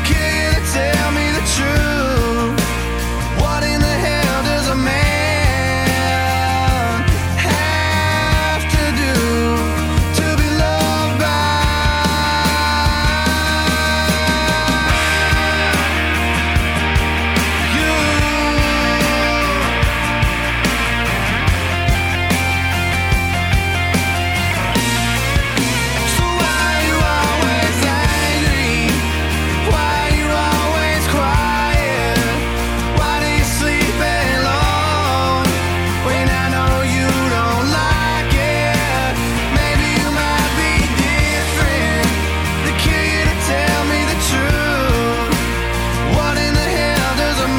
Can you tell me the truth? What in the hell does a man have to do to be loved by you? So why are you always angry? Why are you always quiet? Why do you sleep alone when I know you don't like it? Maybe you might be different. The kid to tell me the truth. What in the hell does a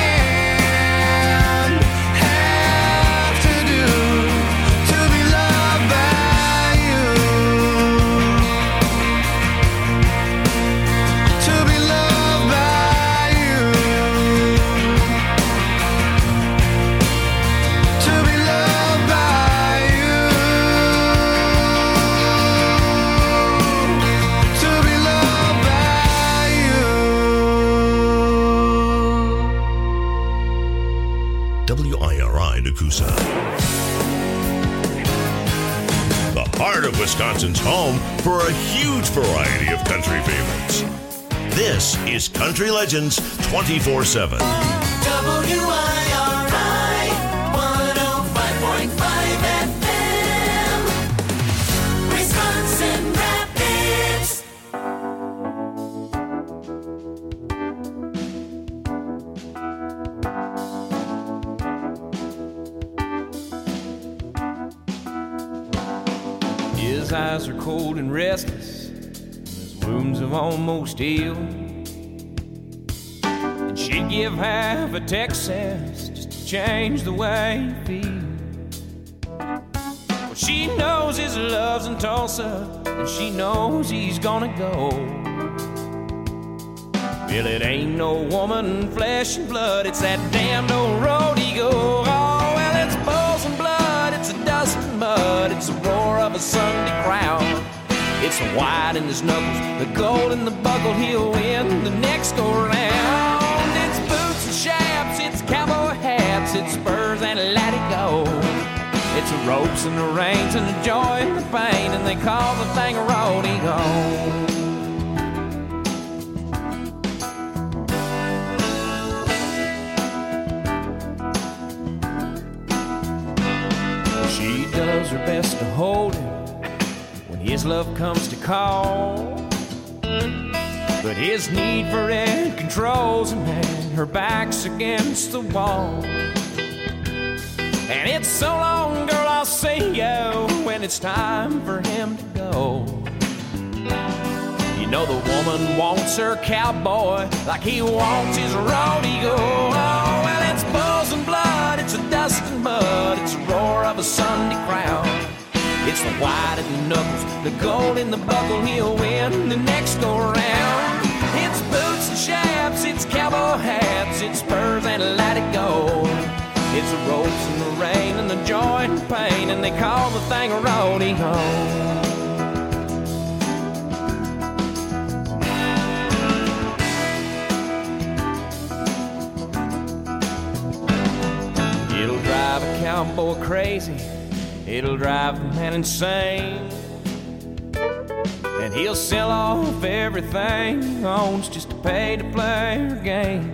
man have to do to be loved by you? To be loved by you. To be loved by you. To be loved by you. WIRI Nakusa. The heart of Wisconsin's home for a huge variety of country favorites. This is Country Legends 24/7. WIRI 105.5 FM, Wisconsin Rapids. His eyes are cold and restless, his wounds have almost healed. And she'd give half a Texas just to change the way he feels. Well, she knows his love's in Tulsa, and she knows he's gonna go. Well, it ain't no woman, flesh and blood, it's that damned old road he go. Oh, well, it's bulls and blood, it's a dust and mud, it's the roar of a Sunday crowd. It's the white in his knuckles, the gold in the buckle, he'll win the next go round. It's boots and chaps, it's cowboy hats, it's spurs and let it go. It's the ropes and the reins and the joy and the pain, and they call the thing a rodeo. She does her best to hold him when his love comes to call. But his need for it controls him, and her back's against the wall. And it's so long, girl, I'll see you when it's time for him to go. You know the woman wants her cowboy like he wants his rodeo. Oh, well, it's bulls and blood, it's a dust and mud, it's the roar of a Sunday crowd. It's the white in the knuckles, the gold in the buckle, he'll win the next go round. It's boots and chaps, it's cowboy hats, it's spurs and let it go. It's the ropes and the rain and the joy and the pain, and they call the thing a rodeo. It'll drive a cowboy crazy, it'll drive a man insane, and he'll sell off everything he owns just to pay to play her game.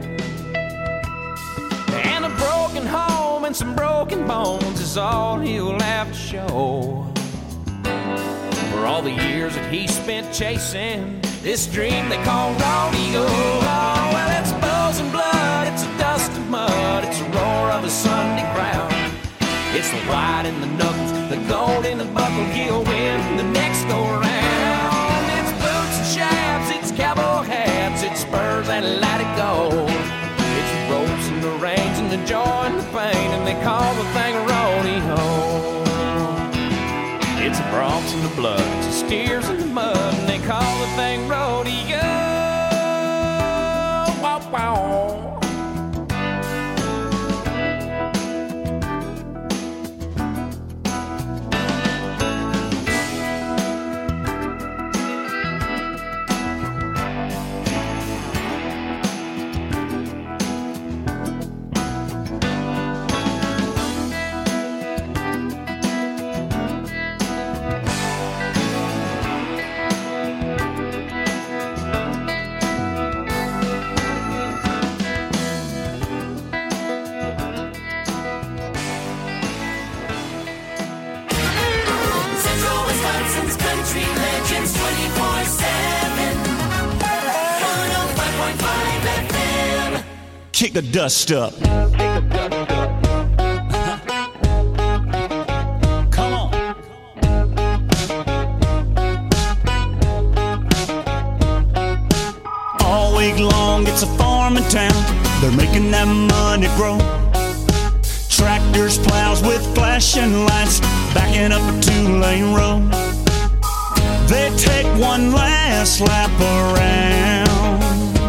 And a broken home and some broken bones is all he'll have to show for all the years that he spent chasing this dream they call rodeo. Oh, well, it's bulls and blood, it's a dust and mud, it's the roar of a Sunday crowd. It's the white in the knuckles, the gold in the buckle, he'll win the next go round. It's boots and chaps, it's cowboy hats, it's spurs and let it go. It's the ropes and the reins and the joy and the pain, and they call the thing a rodeo. It's the broncs and the blood, it's the steers in the mud, and they call the thing rodeo. Wow, wow. kick the dust up. Come on. All week long, it's a farming town. They're making that money grow. Tractors, plows with flashing lights, backing up a two-lane road. They take one last lap around.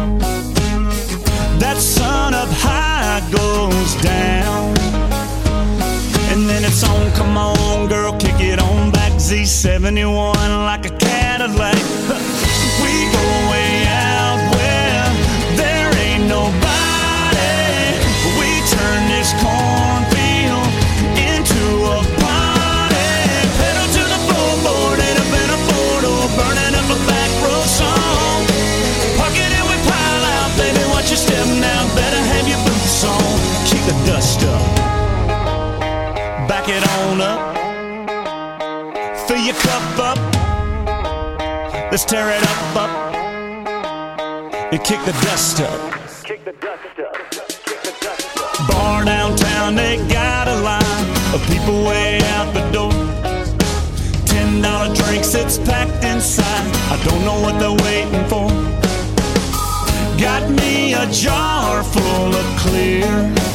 That sun up high goes down. And then it's on, come on girl, kick it on back. Z71 like a Cadillac. We go way out where there ain't nobody. We turn this cornfield into a party. Pedal to the floorboard, ain't up in a photo, burning up a back row song. Park it and we pile out, baby, watch your step now. Better have your boots on. Kick the dust up, back it on up. Fill your cup up, let's tear it up, and kick the dust up. Bar downtown, they got a line of people way out the door. $10 drinks, it's packed inside. I don't know what they're waiting for. Got me a jar full of clear,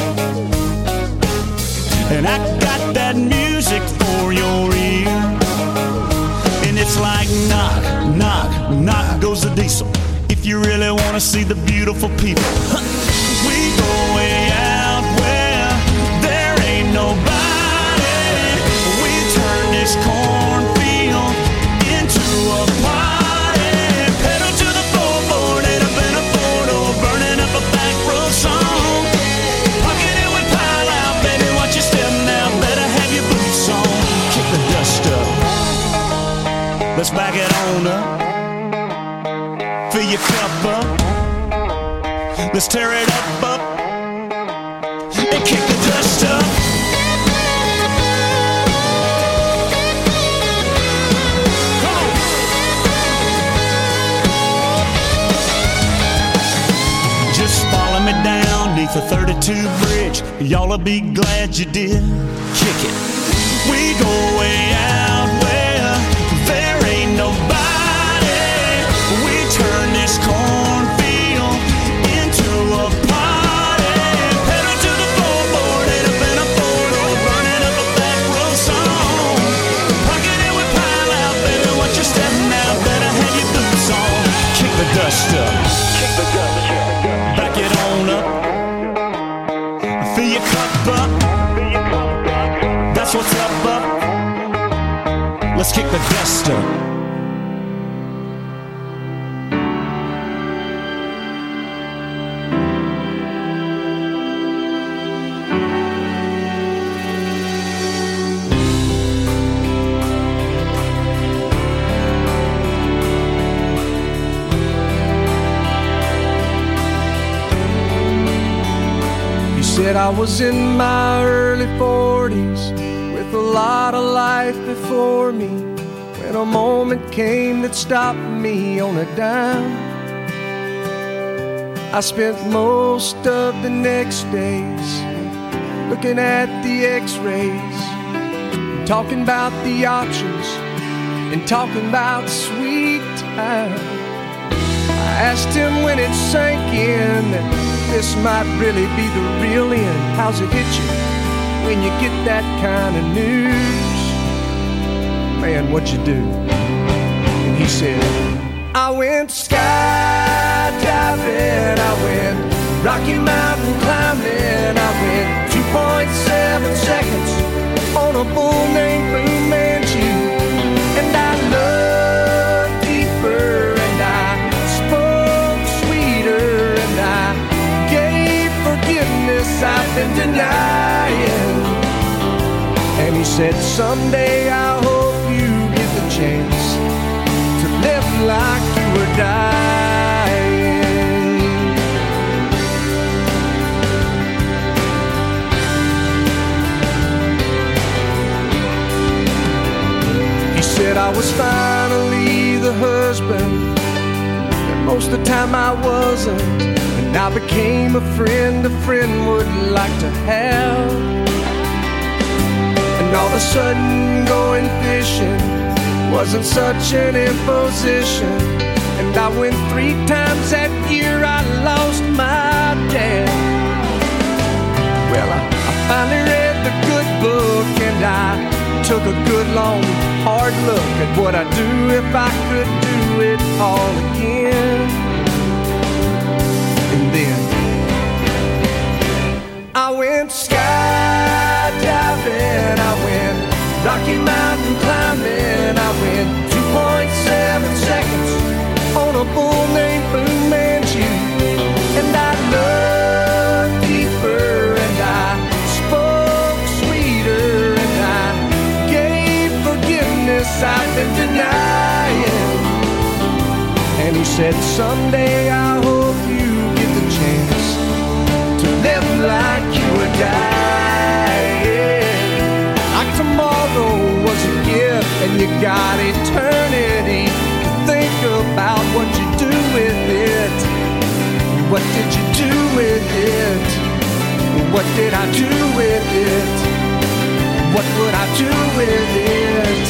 and I got that music for your ear. And it's like knock, knock, knock goes the diesel. If you really wanna see the beautiful people, we go way out where there ain't nobody. We turn this cornfield into a party. Pedal to the floorboard, ain't up in a photo, burning up a back row song. Pocket it with pile out, baby, watch your step now. Better have your boots on. Kick the dust up, let's back it on up. Fill your cup up, let's tear it up, and kick the dust up. Come on. Just follow me down neath the 32 bridge. Y'all'll be glad you did. Kick it. We go way out where there ain't nobody. We turn this cornfield into a party. Pedal to the floorboard, ain't up in a photo, burning up a back row song. Pocket it with pile out, baby, watch your step now. Better have your boots on. Kick the dust up, back it on up. Fill your cup up, that's what's up. Let's kick the dust up. Said I was in my early 40s with a lot of life before me, when a moment came that stopped me on a dime. I spent most of the next days looking at the x-rays, talking about the options and talking about sweet time. I asked him when it sank in that this might really be the real end. How's it hit you when you get that kind of news? Man, what'd you do? And he said, I went skydiving, I went Rocky Mountain climbing, I went 2.7 seconds on a bull named Fu Manchu. And I loved deeper, and I spoke sweeter, and I gave forgiveness I've been denying. And he said, someday I hope you get the chance to live like you were dying. He said I was finally the husband that Most of the time I wasn't, and I became a friend would like to have. And all of a sudden going fishing wasn't such an imposition. And I went 3 times that year, I lost my dad. Well, I finally read the good book, and I took a good long hard look at what I'd do if I could do it all again. And then I went skydiving, I went Rocky Mountain climbing, I went 2.7 seconds on a bull named Fu Manchu. And I loved deeper, and I spoke sweeter, and I gave forgiveness I've been denying. And he said, someday I hope you get the chance to live like you were dying. Like tomorrow was a gift, and you got eternity to think about what you do with it. What did you do with it? What did I do with it? What would I do with it?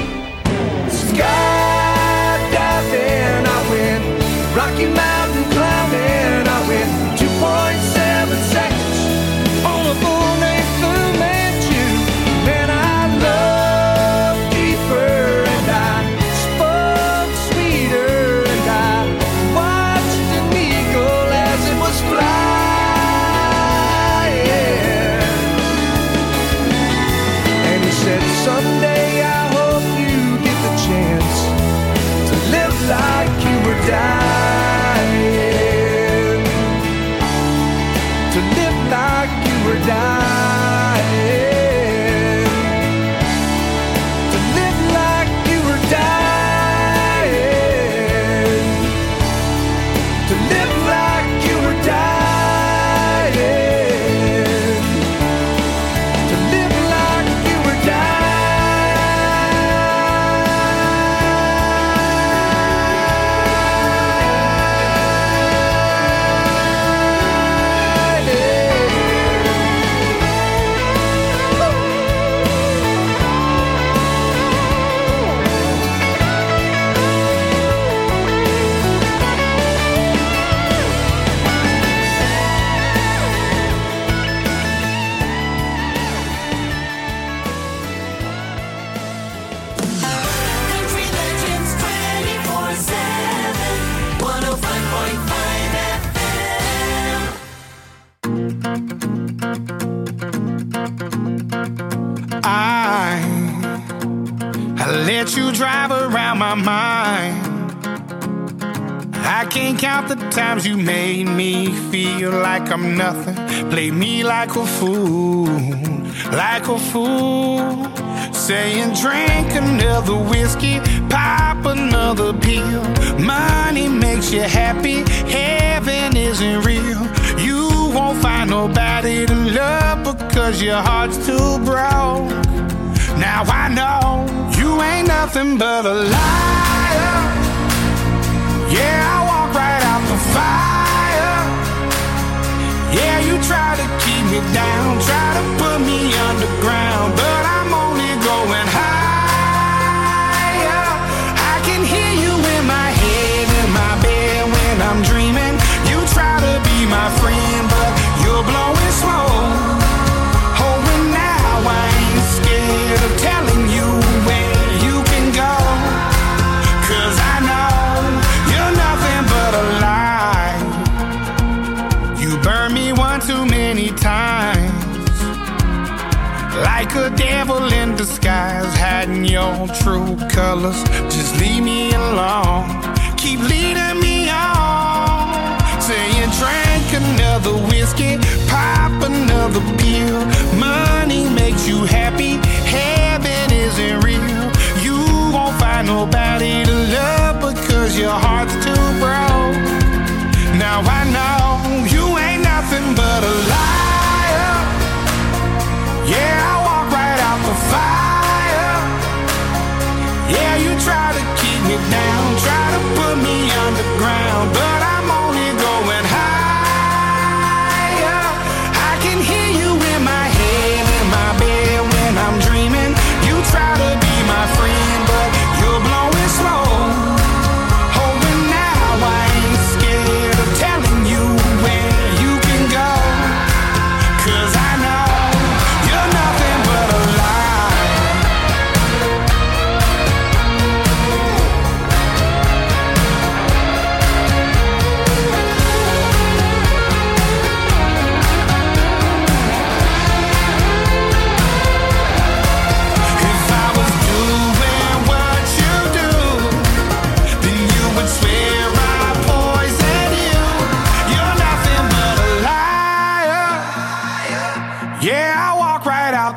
Skydiving, I went Rocky Mountain climbing, I went 2.7 seconds on a bull named Fu Manchu. Man, I loved deeper, and I spoke sweeter, and I watched an eagle as it was flying. And he said, someday I hope you get the chance to live like you were dying. To live like you were dying. To live like you were dying. To live like you were dying. To live like you were Country Legends 24/7, 105.5 FM. I let you drive around my mind. I can't count the times you made me feel like I'm nothing. Play me like a fool, like a fool. Saying drink another whiskey, pop another pill. Money makes you happy, heaven isn't real. You won't find nobody to love because your heart's too broke. Now I know you ain't nothing but a liar. Yeah, I walk right out the fire. Yeah, you try to keep me down, try to put me underground, but I'm only going higher. I can hear you in my head, in my bed when I'm dreaming. You try to be my friend, but you're blowing smoke. Oh, and now I ain't scared of telling you where you can go, 'cause I know you're nothing but a lie. You burned me one too many times, like a devil in disguise, hiding your true colors. Just leave me alone, keep leading me on. Saying drink another whiskey, pop another pill. Money makes you happy, heaven isn't real. You won't find nobody to love because your heart's too broke. Now I know you ain't nothing but a liar. Yeah, I walk right out the fire. Yeah, you try to keep me down, try to put me underground, but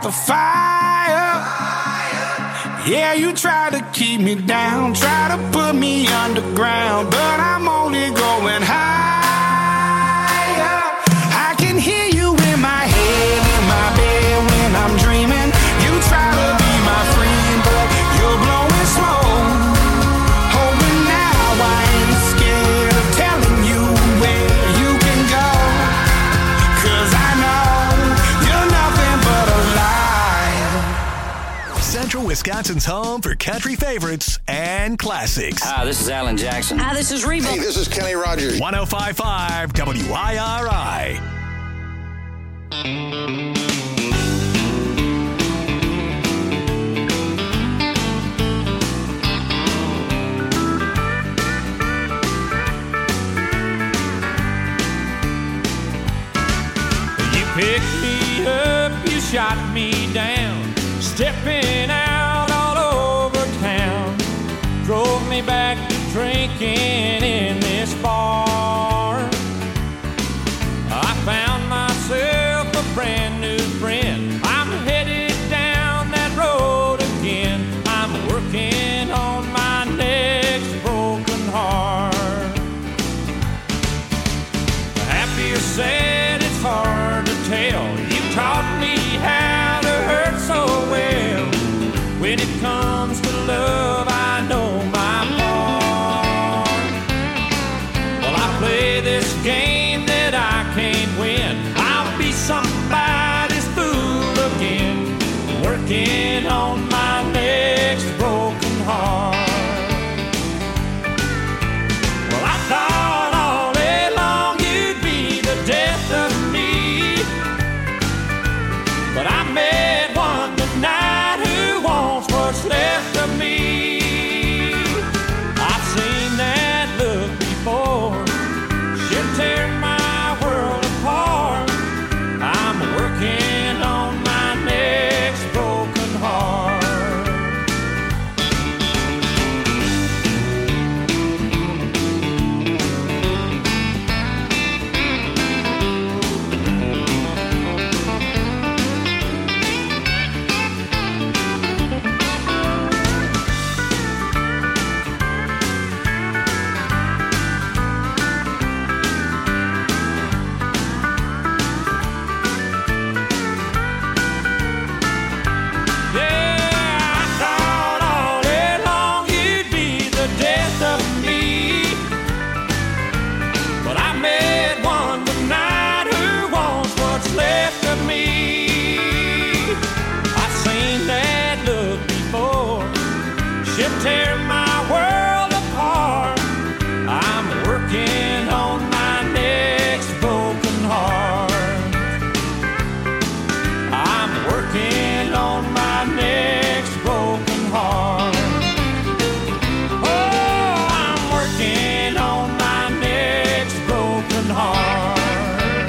the fire. Yeah, you try to keep me down, try to put me underground, but I'm only going higher. I can hear you in my head, in my bed when I'm dreaming. You try to be my friend, but you're blowing smoke. Oh, but now I ain't scared of telling you where you can go, 'cause I know you're nothing but a lie. Central Wisconsin's home for country favorites and classics. Hi, this is Alan Jackson. Hi, this is Reba. Hey, this is Kenny Rogers. 105.5 WIRI. You picked me up, you shot me down, stepping out all over town. Drove me back to drinking in this bar. I found myself a brand new friend. I'm headed down that road again. I'm working on my next broken heart. Happy or sad, it's hard to tell. You taught me how to hurt so well. When it comes to love, I know my part. Well, I play this game that I can't win. I'll be somebody's fool again, working on my next broken heart. Well, I thought all day long you'd be the death of me, but I met one tonight who wants what's left of me. I've seen that look before, she'll tear my world apart. I'm working on my next broken heart. Yeah, I thought all day long you'd be the death of me, but I met one tonight who wants what's left of me. I've seen that look before, she'll tear my world apart. I'm working on my next broken heart. I'm working on my next broken heart. Oh, I'm working on my next broken heart.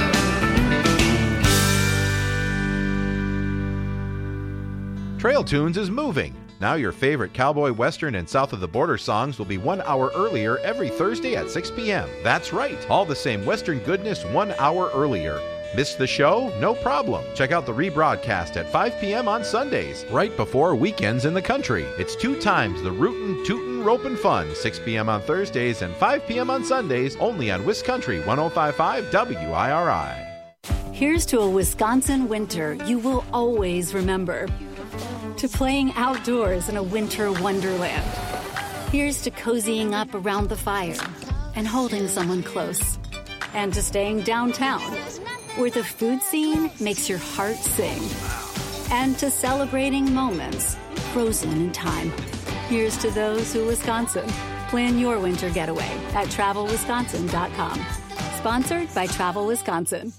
Trail Tunes is moving. Now your favorite cowboy, western, and south of the border songs will be 1 hour earlier every Thursday at 6 p.m. That's right, all the same western goodness 1 hour earlier. Missed the show? No problem. Check out the rebroadcast at 5 p.m. on Sundays, right before weekends in the country. It's 2 times the rootin', tootin', ropin' fun, 6 p.m. on Thursdays and 5 p.m. on Sundays, only on Wisconsin 105.5 WIRI. Here's to a Wisconsin winter you will always remember. To playing outdoors in a winter wonderland. Here's to cozying up around the fire and holding someone close. And to staying downtown, where the food scene makes your heart sing. And to celebrating moments frozen in time. Here's to those who Wisconsin. Plan your winter getaway at TravelWisconsin.com. Sponsored by Travel Wisconsin.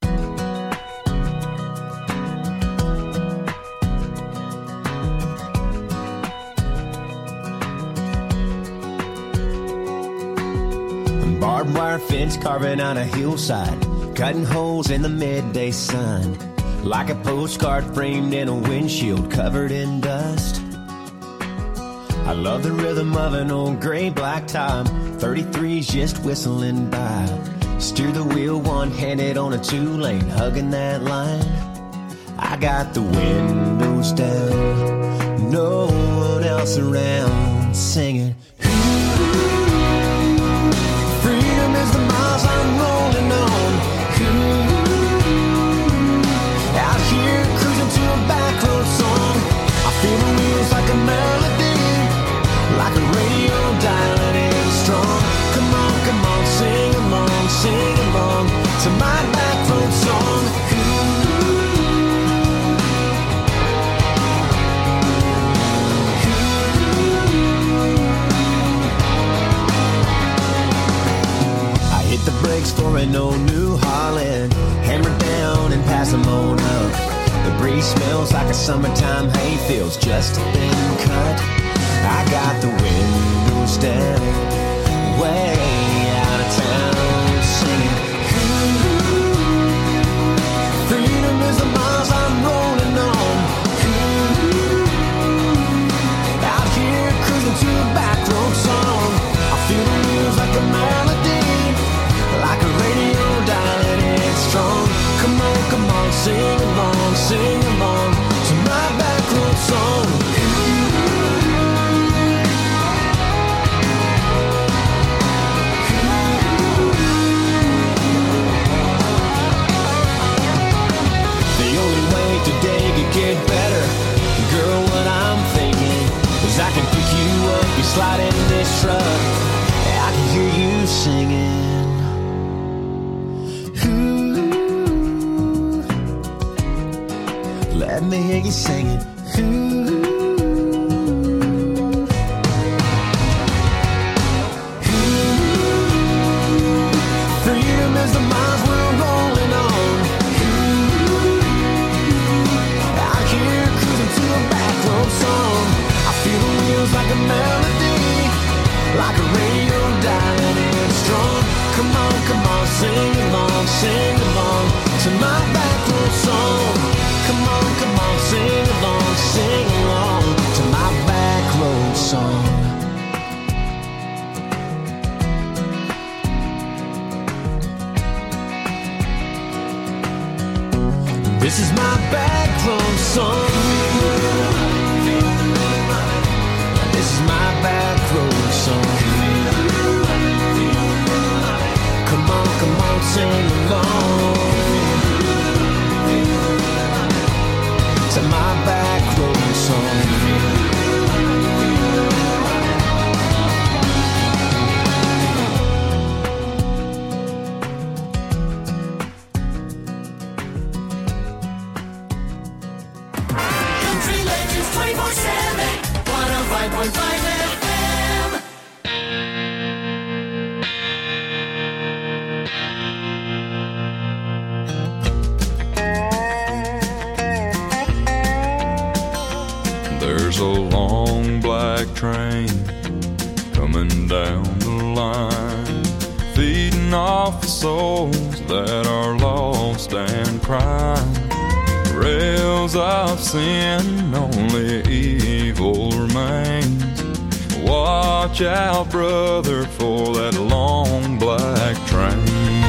Barbed wire fence carving on a hillside, cutting holes in the midday sun, like a postcard framed in a windshield covered in dust. I love the rhythm of an old gray blacktop, 33's just whistling by. Steer the wheel one-handed on a 2-lane, hugging that line. I got the windows down, no one else around, singing. Freedom is the miles I'm rolling on. Out here cruising to a back road song. I feel the wheels like a melody, like a radio dial, and it's strong. Come on, sing along to my back road song. I hit the brakes for an old New Holland, hammer down and pass them on up. The breeze smells like a summertime hayfield's just been cut. I got the windows down, way out of town, singing. Freedom is the miles I'm rolling on. Out here cruising to a back road song. I feel the wheels like a melody, like a radio dial, and it's strong. Come on, sing along to my back road song. Today could get better. Girl, what I'm thinking is I can pick you up, you slide in this truck, I can hear you singing. Ooh, let me hear you singing. Ooh. Freedom is the miles we're rolling on. Song. I feel the wheels like a melody, like a radio dial, and it's strong. Come on, sing along to my back road song. Come on, sing along to my back road song. This is my back road song. This is my back road song. Come on, sing along to my back road song. Country Legends 24/7, 105.5 FM. There's a long black train coming down the line, feeding off the souls that are lost and crying. Rails of sin, only evil remains. Watch out, brother, for that long black train.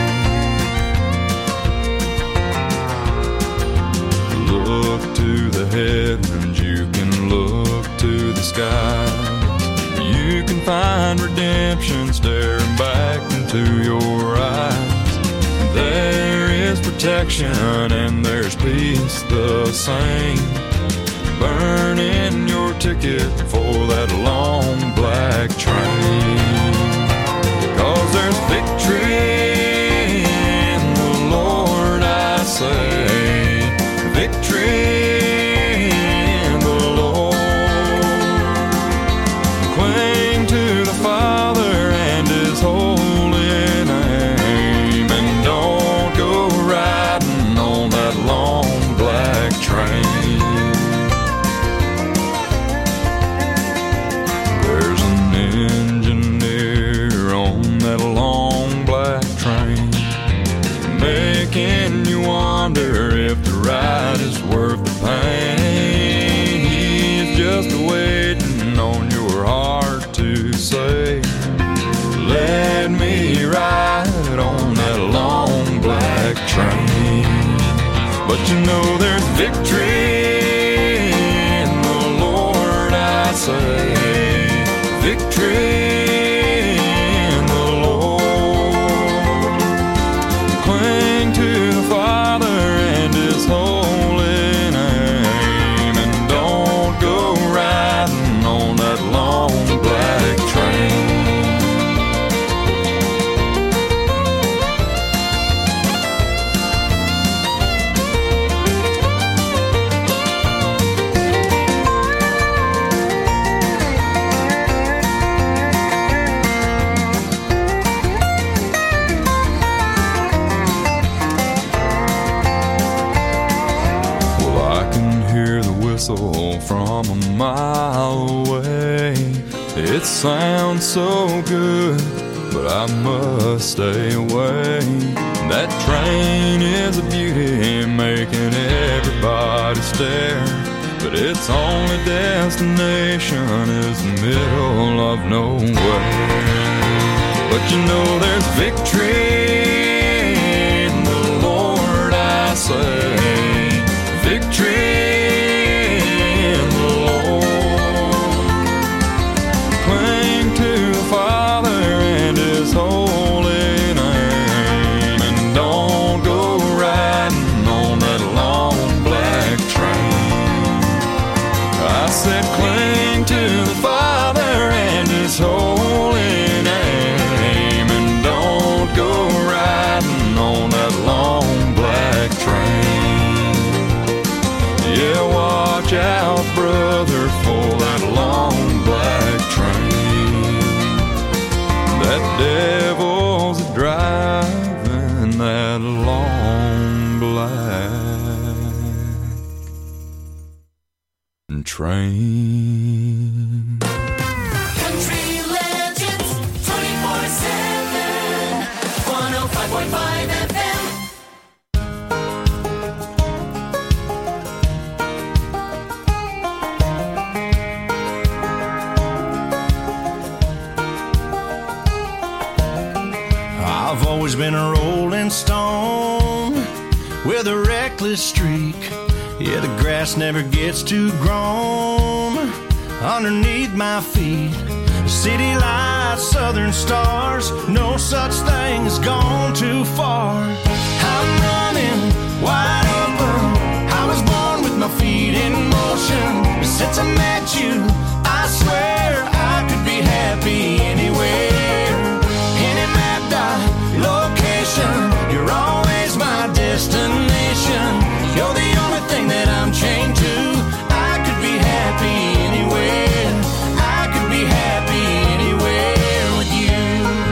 Look to the heavens, you can look to the skies. You can find redemption staring back into your eyes. There is protection and there's peace the same. Burning your ticket for that long black train. 'Cause there's victory in the Lord, I say. Victory in the Lord. Cling to the Father and His holy name, and don't go riding on that long black train. There's an engineer on that long black train, making you wonder if the ride is worth the pain. He's just waiting on your heart to say, let me ride on that long black train. But you know there's Victory in the Lord, I say. Victory in the Lord. Cling to the Father and His holy name, and don't go riding on that long black train. From a mile away, it sounds so good, but I must stay away. That train is a beauty, making everybody stare, but its only destination is the middle of nowhere. But you know there's victory in the Lord, I say. Victory. Cling to the Father and His holy name, and don't go riding on that long black train. Yeah, watch out, brother, for that long black train. That devil's driving that long black train. Country Legends 24/7 105.5 FM. I've always been a rolling stone with a reckless streak. Yeah, the grass never gets too grown underneath my feet. City lights, southern stars, no such thing as gone too far. I'm running wide open. I was born with my feet in motion. Since I met you, I swear I could be happy anywhere. Any map dot location, you're always my destination. You're the only thing that I'm chained to. I could be happy anywhere. I could be happy anywhere with you.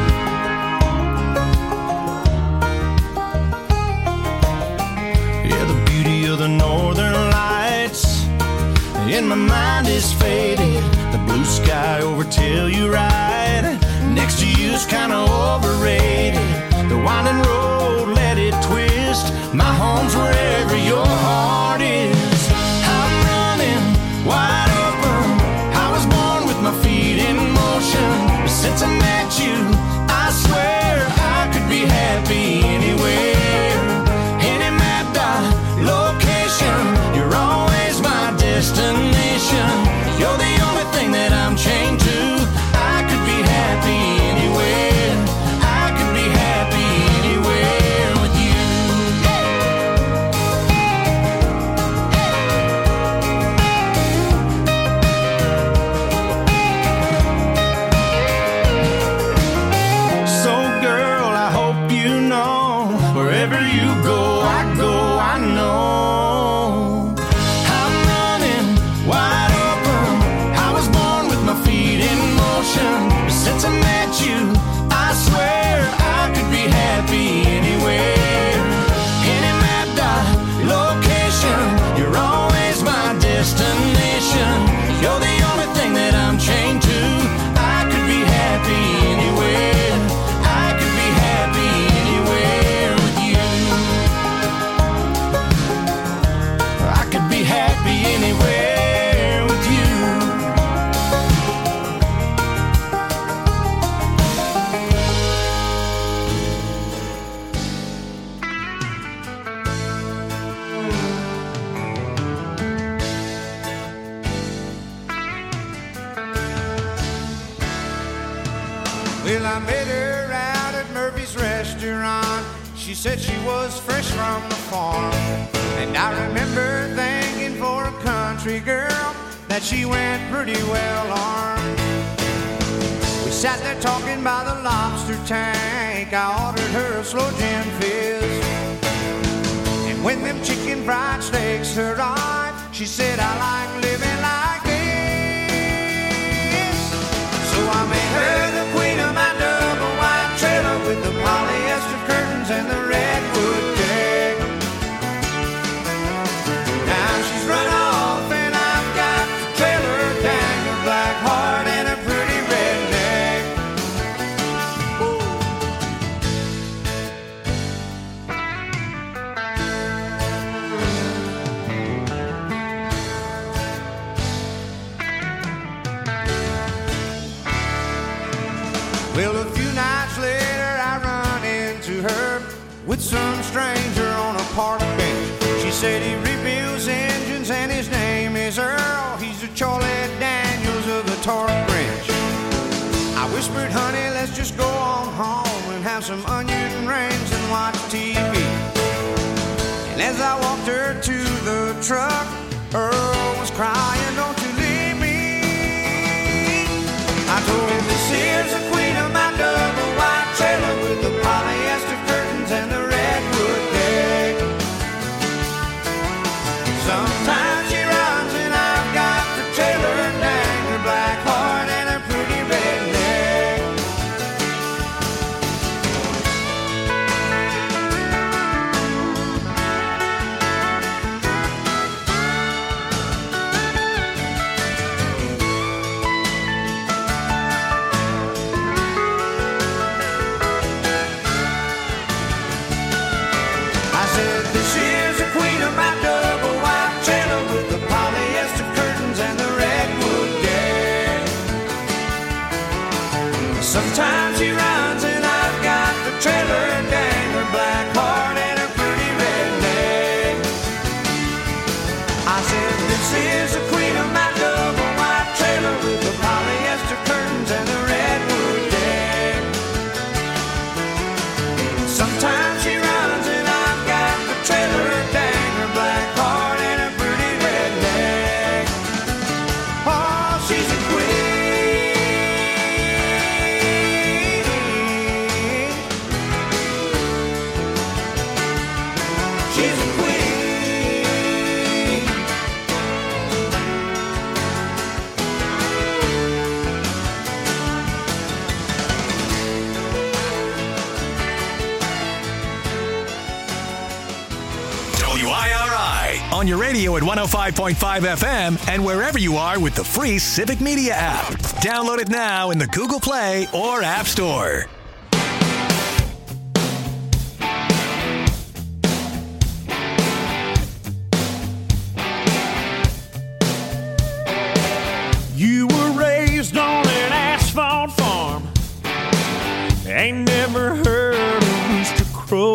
Yeah, the beauty of the northern lights in my mind is faded. The blue sky over Telluride next to you's kinda overrated. The winding road, let it twist. My home's wherever your heart is. I'm running wide open. I was born with my feet in motion. Since I met you, I swear I could be happy anywhere. Any map dot location, you're always my destination. You're the only thing that I'm chained to. I could be happy anywhere. I could be happy anywhere with you. So girl, I hope you know, wherever you go, I know. I'm running wide open. I was born with my feet in motion. Since I met you, I swear I could be happy anywhere. Any map dot location, you're always my destination. You're the only thing that I'm chained to. I could be happy anywhere. I could be happy anywhere with you. I met her out at Murphy's restaurant. She said she was fresh from the farm. And I remember thinking for a country girl that she went pretty well armed. We sat there talking by the lobster tank. I ordered her a slow gin fizz. And when them chicken fried steaks arrived, she said, I like living like this. So I made her the queen of my double wide trailer with the polyester curtains and the redwood deck. Now she's run off and I've got the trailer dangler, black heart and a pretty redneck. Well, a few nights later I run into her with some stranger on a park bench. She said he rebuilds engines and his name is Earl. He's the Charlie Daniels of the torque wrench. I whispered, honey, let's just go on home and have some onion rings and watch TV. And as I walked her to the truck, Earl was crying, don't you leave me. I told him, this here's the queen of my double wide trailer with the polyester curtains and the redwood deck. Sometimes she runs and I've got the trailer dangler, black heart and a pretty redneck. I said, this is the queen of my double wide trailer with the polyester curtains and the redwood deck. Sometimes she runs and I've got the trailer dangler, black heart and a pretty redneck. I said, this is the queen of my double wide trailer with the polyester curtains and the redwood deck. Sometimes she runs and I've got the trailer dangler, black heart and a pretty redneck. Oh, she's a queen. She's a queen. WIRI on your radio at 105.5 FM and wherever you are with the free Civic Media app. Download it now in the Google Play or App Store. You were raised on an asphalt farm. Ain't never heard a rooster crow.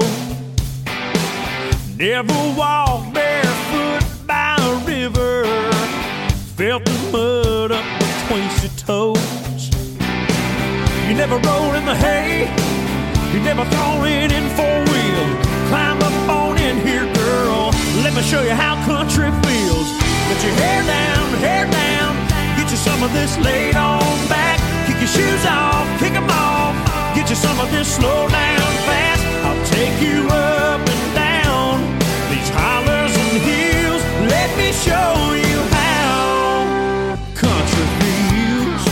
Never walked barefoot by a river. Felt the mud up between your toes. You never rolled in the hay. You never thrown it in four-wheel. Climb up on in here, girl. Let me show you how country feels. Get your hair down. Get you some of this laid on back. Kick your shoes off, kick them off. Get you some of this slow down fast. I'll take you up and down these hollers and hills. Let me show you how country feels.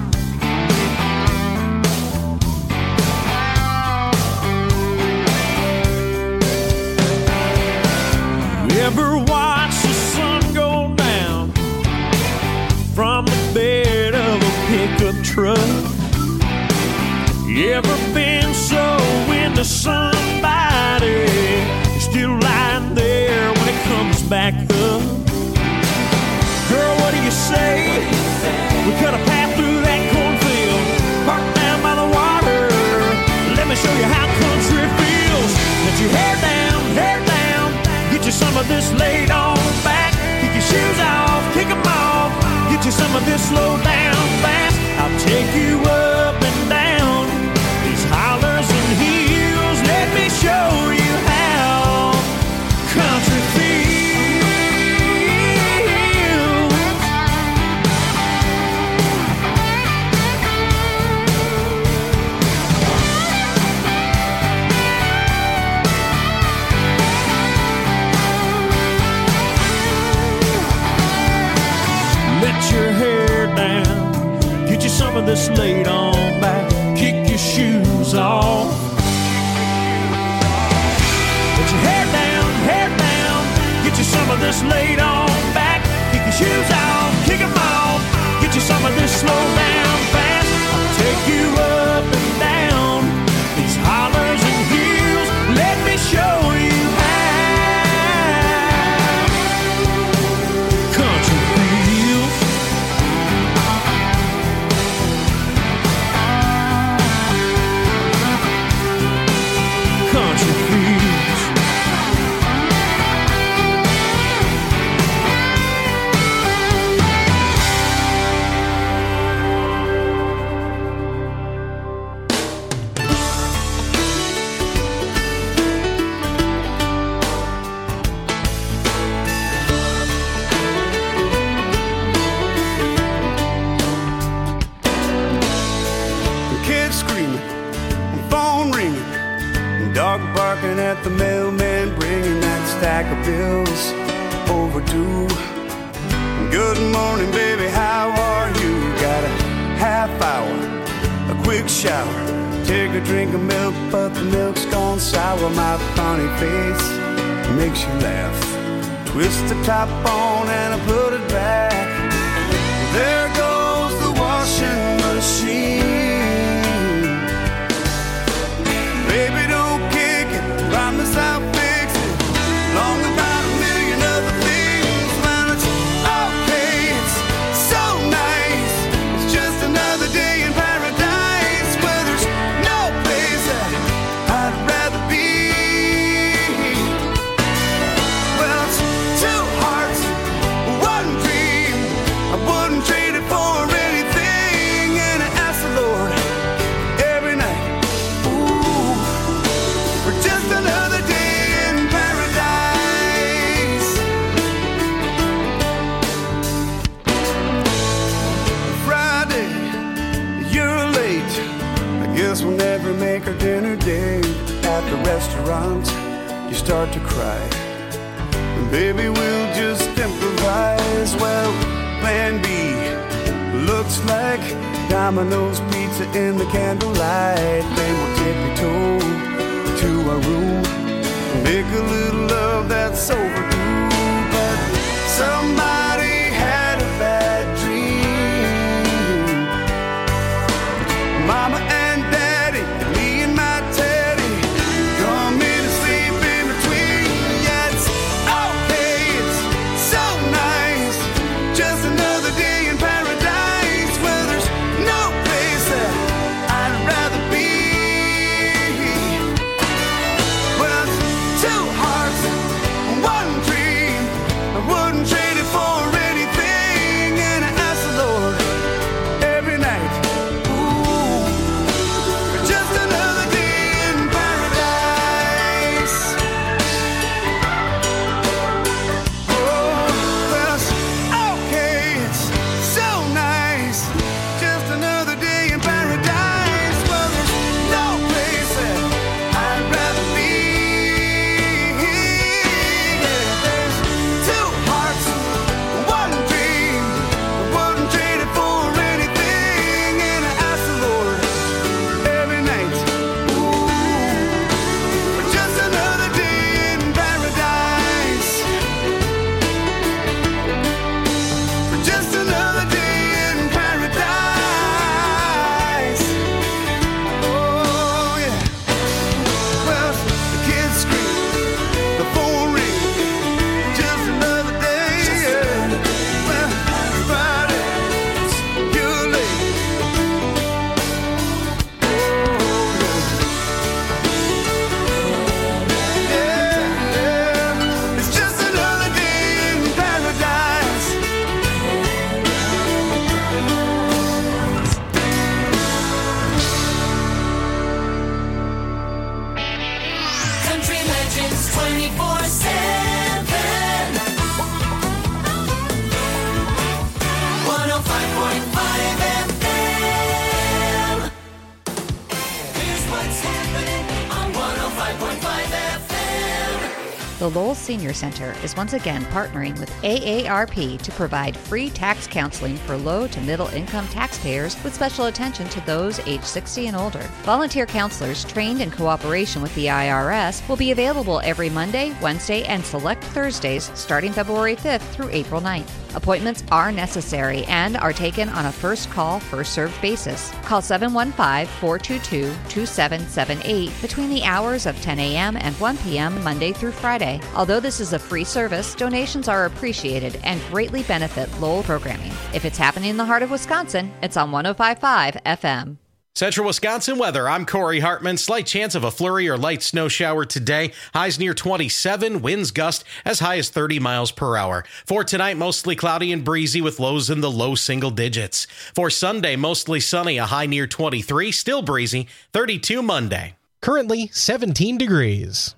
You ever watch the sun go down from the bed of a pickup truck? You ever been so into somebody you're still lying there when it comes back up? Girl, what do you say? We cut a path through that cornfield, parked down by the water. Let me show you how country feels. Let your hair down, get you some of this laid on back. Kick your shoes off, kick them off. Get you some of this slow down fast. I'll take you up and down this laid on back. Kick your shoes off. Put your hair down, get you some of this laid on back. Kick your shoes off, kick them off. Get you some of this slow down fast. I'll take you up and down these hollers and hills. Let me show you how country feels. Country feels. Kids screaming, phone ringing, dog barking at the mailman, bringing that stack of bills overdue. Good morning, baby, how are you? Got a half hour, a quick shower, take a drink of milk, but the milk's gone sour. My funny face makes you laugh. Twist the top on and I put it back. There goes the washing machine. Baby, don't kick it, promise I'll fix it. Long about a million other things, man, it's okay, it's so nice. It's just another day in paradise, where there's no place that I'd rather be. Well, it's two hearts, one dream. I wouldn't trade it for anything, and I ask the Lord every night, ooh, for just another day in paradise. Friday, you're late. I guess we'll never make our dinner date. At the restaurant, you start to cry. And baby, we'll just improvise. Well, plan B looks like Domino's pizza in the candlelight. Then we'll tippy-toe to our room, make a little love that's overdue. But somebody had a bad dream. Mama and Daddy, me and my Teddy, come in and sleep in between. Yeah, it's okay, it's so nice. Just another day in paradise, where there's no place that I'd rather be. Well, it's two hearts, one The Lowell Senior Center is once again partnering with AARP to provide free tax counseling for low to middle income taxpayers with special attention to those age 60 and older. Volunteer counselors trained in cooperation with the IRS will be available every Monday, Wednesday, and select Thursdays starting February 5th through April 9th. Appointments are necessary and are taken on a first call, first served basis. Call 715-422-2778 between the hours of 10 a.m. and 1 p.m. Monday through Friday. Although this is a free service, donations are appreciated and greatly benefit Lowell programming. If it's happening in the heart of Wisconsin, it's on 105.5 FM. Central Wisconsin weather. I'm Corey Hartman. Slight chance of a flurry or light snow shower today. Highs near 27. Winds gust as high as 30 miles per hour. For tonight, mostly cloudy and breezy with lows in the low single digits. For Sunday, mostly sunny. A high near 23. Still breezy. 32 Monday. Currently 17 degrees.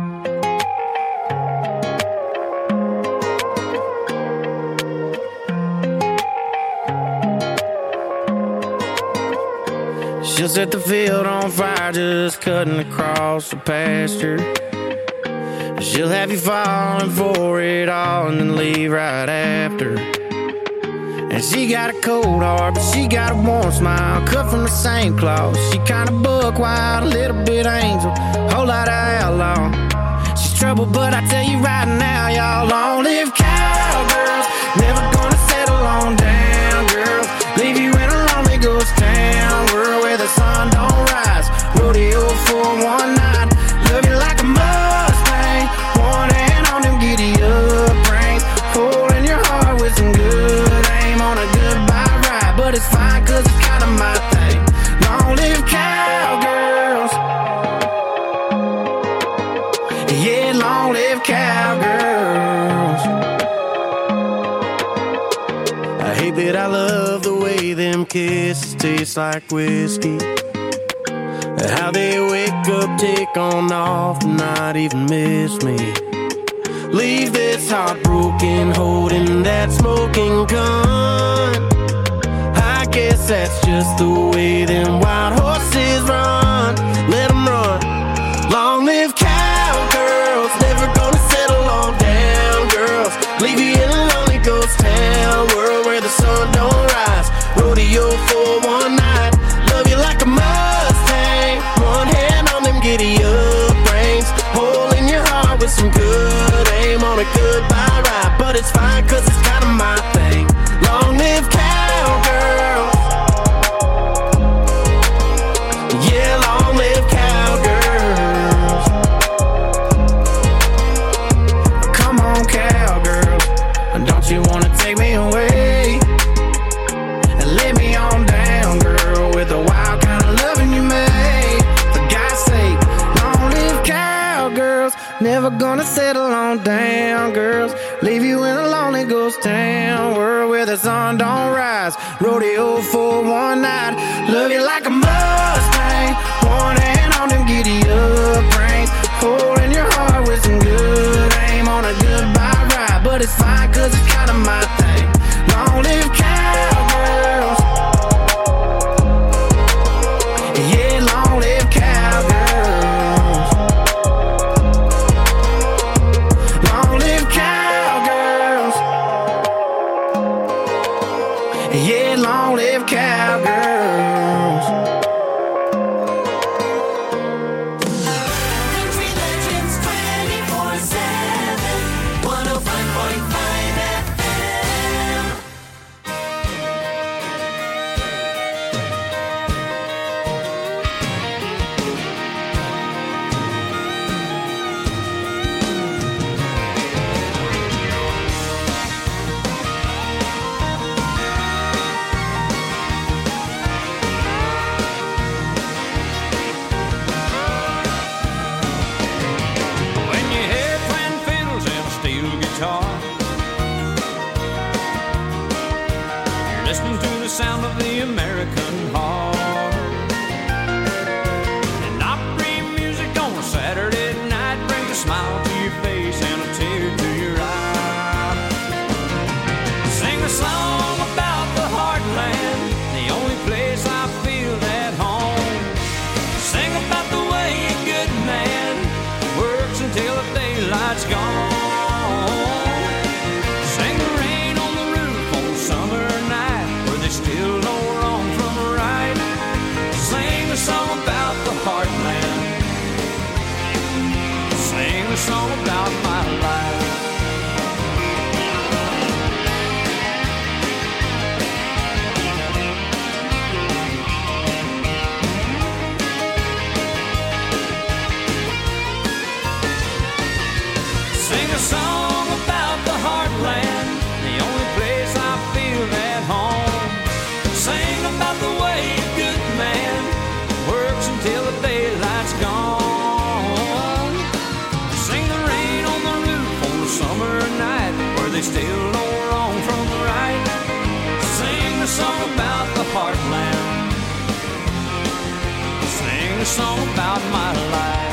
She'll set the field on fire just cutting across the pasture. She'll have you falling for it all and then leave right after. And she got a cold heart, but she got a warm smile, cut from the same cloth. She kinda buck wild, a little bit angel, whole lot of outlaw. She's trouble, but I tell you right now, y'all, long live cowgirls. Never gonna settle on down, girls. Leave you in a lonely ghost town, world where the sun don't rise. Rodeo for one night, love you like a Mustang. One hand on them giddy up reins, hole in your heart with some good aim on a goodbye ride. But it's fine, cause it's kinda my thing. Long live cowgirls. Yeah, long live cowgirls. I hate that I love the way them kisses taste like whiskey. How they wake up, take on off, not even miss me. Leave this heart broken, holding that smoking gun. I guess that's just the way them wild horses run. Let them run. Long live cowgirls, never gonna settle on down, girls. Leave you in a lonely ghost town, world where the sun don't rise. Rodeo for one night, love you like a Mustang. One hand on them giddy up reins, hole in your heart with some good aim on a goodbye ride. But it's fine, cause it's kinda my thing. Long live cowgirls. Yeah, long live cowgirls. Come on, cowgirls, don't you wanna take me away and lay me on down, girl, with the wild kind of loving you made. For God's sake, long live cowgirls. Never gonna settle on down, girls. Leave you in a lonely ghost town, world where the sun don't rise. Rodeo for one night, love you like a Mustang. One hand on them giddy up reins, hole in your heart with some good aim on a goodbye ride. But it's fine, cause it's kinda my thing. Long live cowgirls. Yeah, long live cowgirls. Long live cowgirls. Yeah, long live cowgirls. daylight's gone. Sing the rain on the roof on a summer night where they still know wrong from right. Sing a song about the heartland. Sing a song about my life. Sing a song about the heartland, the only place I feel at home. Sing about the way a good man works until the daylight's gone. Sing the rain on the roof on a summer night where they still know wrong from right. Sing a song about the heartland. Sing a song about my life.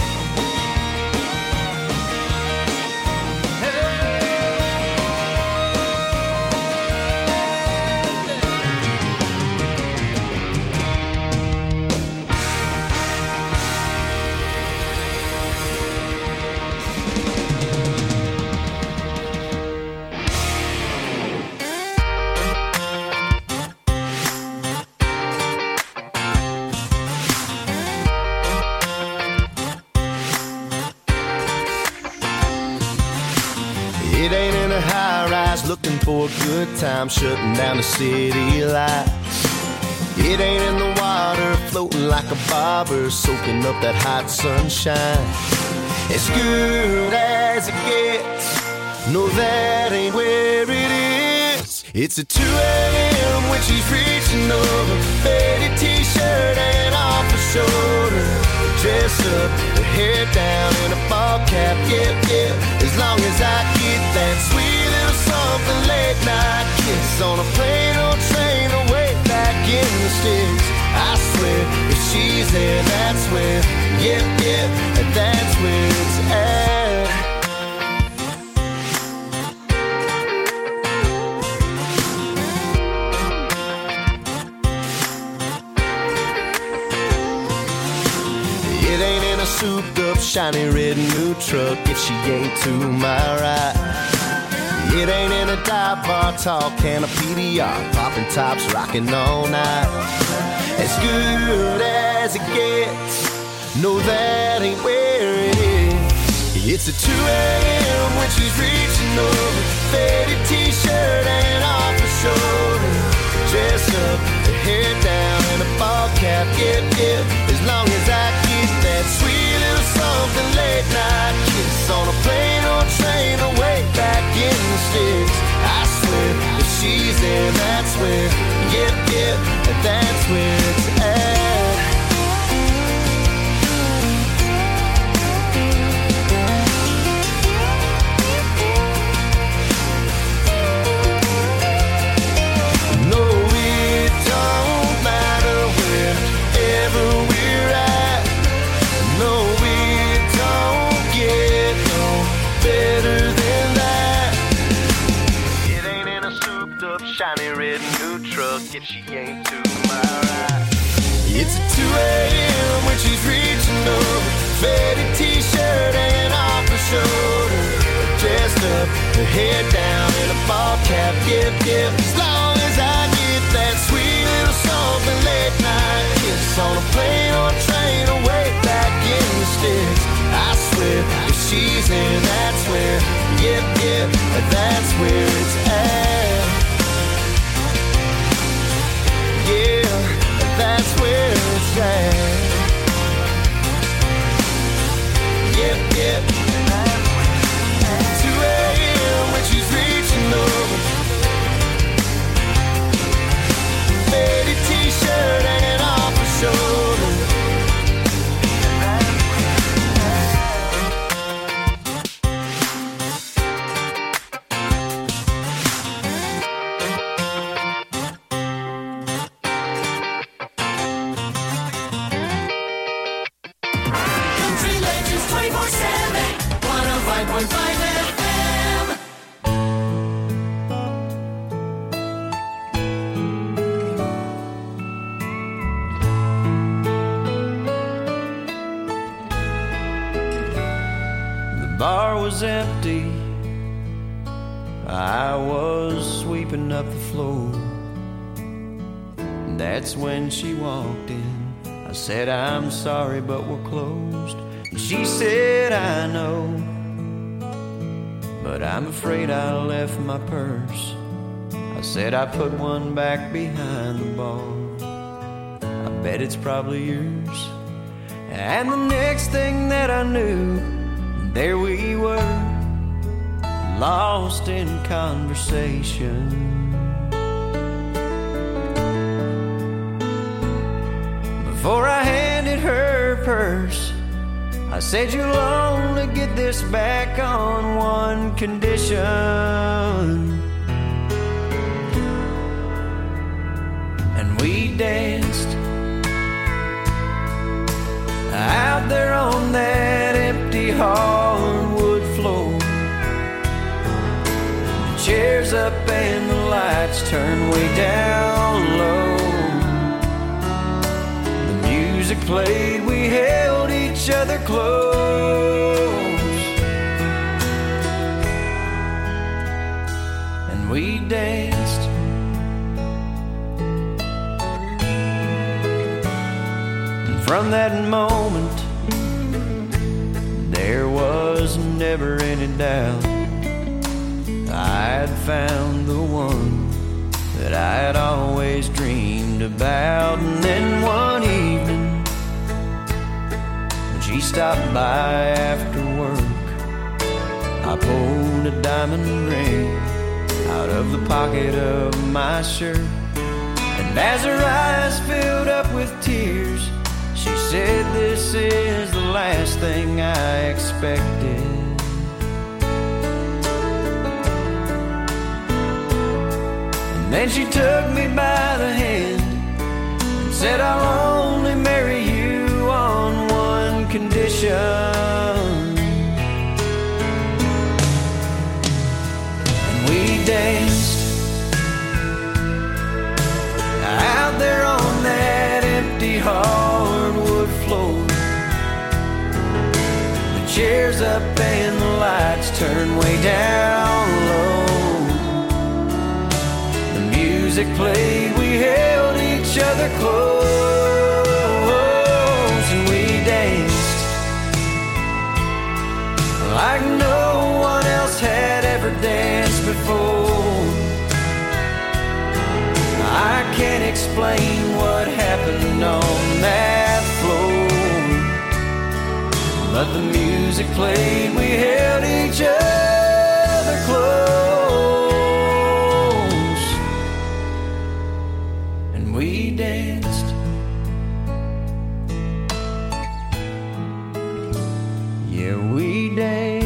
It ain't in a high-rise looking for a good time, shutting down the city lights. It ain't in the water floating like a bobber, soaking up that hot sunshine. As good as it gets, no, that ain't where it is. It's a 2 a.m. when she's reaching over, faded t-shirt and off her shoulder. Dress up, her hair down in a ball cap, yeah, yeah. As long as I get that sweet little something late night kiss on a plane or train away back in the sticks. I swear, if she's there, that's where, yeah, yeah, that's where it's at. It ain't in a souped up, shiny red new truck if she ain't to my right. It ain't in a dive bar, tall can of PDR, popping tops, rocking all night. As good as it gets, no, that ain't where it is. It's a 2 a.m. when she's reaching over, faded t-shirt and off her shoulder. Dressed up, her hair down and a ball cap, yeah, yeah. As long as I get that sweet little something late night kiss on a plane or train away back in the sticks. I swear, if she's there, that's where, yeah, yeah, that's where it's at. Shiny red new truck if she ain't to my right. It's a 2 a.m. when she's reaching over, faded t-shirt and off her shoulder. Dressed up, her hair down in a ball cap, yep, yep. As long as I get that sweet little something late night kiss on a plane or train away back in the sticks. I swear, if she's there, that's where, yep, yep, that's where it's at. Yeah, that's where it's at. Yep, yep. 2 a.m. when she's reaching over, faded t-shirt hanging off her shoulder. bar was empty. I was sweeping up the floor. That's when she walked in. I said, I'm sorry, but we're closed. And she said, I know, but I'm afraid I left my purse. I said, I put one back behind the bar. I bet it's probably yours. And the next thing that I knew, there we were, lost in conversation. Before I handed her purse, I said, you'll only get this back on one condition. And we danced out there on that empty hardwood floor. The chairs up and the lights turned way down low. The music played, we held each other close, and we danced. And from that moment, there was never any doubt I'd found the one that I had always dreamed about. And then one evening, when she stopped by after work, I pulled a diamond ring out of the pocket of my shirt. And as her eyes filled up with tears, she said, this is the last thing I expected. And then she took me by the hand and said, I'll only marry you on one condition. And we danced out there on that empty hardwood floor. The chairs up and the lights turned way down low. The music played, we held each other close, and we danced like no one else had ever danced before. I can't explain what happened on that floor, but the music played, we held each other close, and we danced. Yeah, we danced.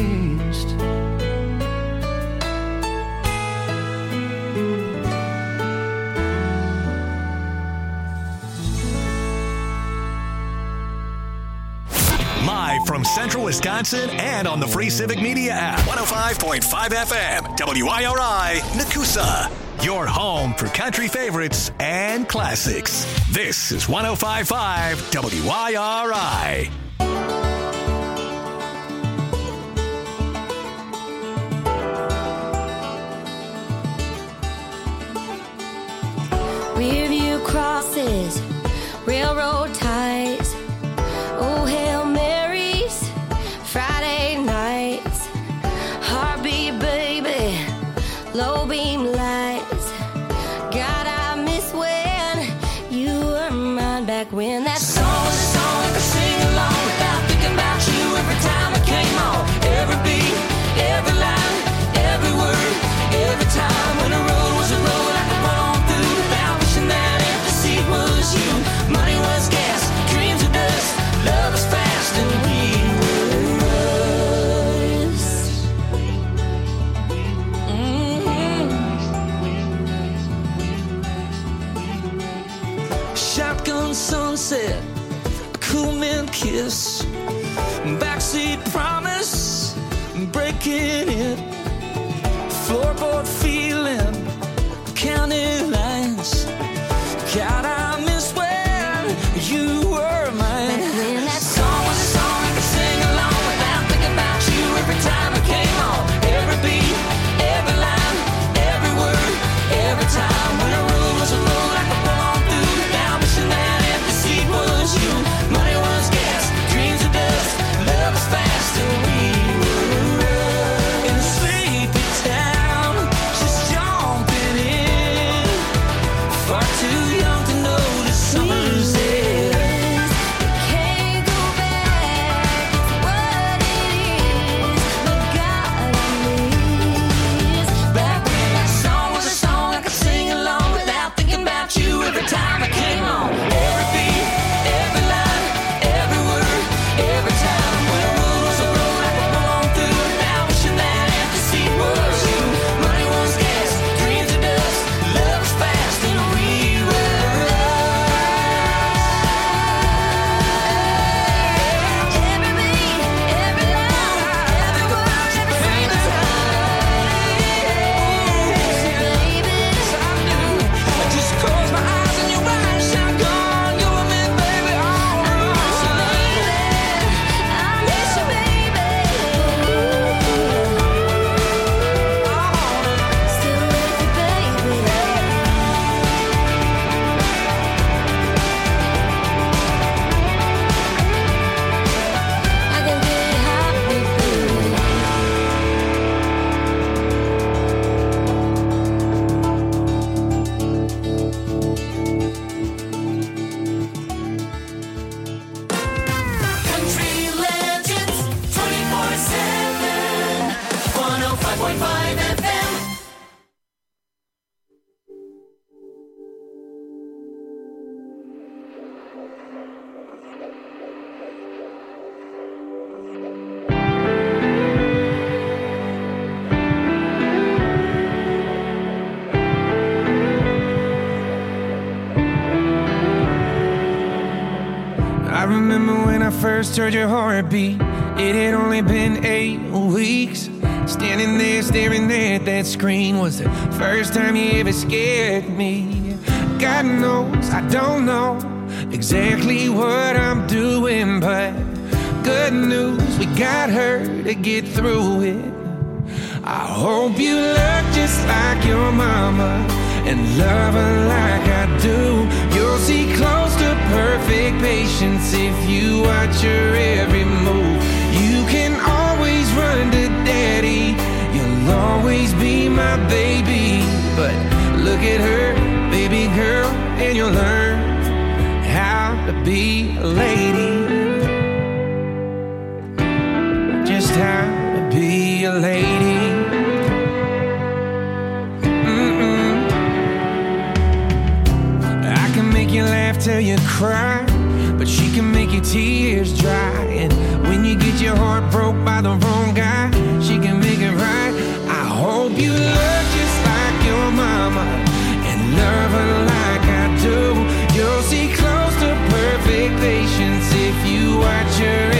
Live from Central Wisconsin and on the free Civic Media app. 105.5 FM, WIRI, Nakusa. Your home for country favorites and classics. This is 105.5 WIRI. Rearview crosses, railroad ties, oh Hail Marys, Friday nights, heartbeat baby, low beam lights. God, I miss when you were mine back when that song was a song I could sing along without thinking about you every time it came on. Every beat, every line, every word, every time when the road was a road I could run on through without wishing that empty seat was you. Money was gas, dreams of dust, love was fast and we were us. Shotgun sunset, cool man kiss, backseat promise, breaking it, floorboard feeling, county lines. God, I miss when you were mine. Back when that song was a song I could sing along without thinking about you every time. first heard your heartbeat, it had only been 8 weeks. Standing there staring at that screen was the first time you ever scared me. God knows I don't know exactly what I'm doing, but good news, we got her to get through it. I hope you look just like your mama and love her like I do. You'll see close to perfect patience if you watch her every move. You can always run to daddy, you'll always be my baby. But look at her, baby girl, and you'll learn how to be a lady. Just how to be a lady. You laugh till you cry, but she can make your tears dry. And when you get your heart broke by the wrong guy, she can make it right. I hope you look just like your mama and love her like I do. You'll see close to perfect patience if you watch her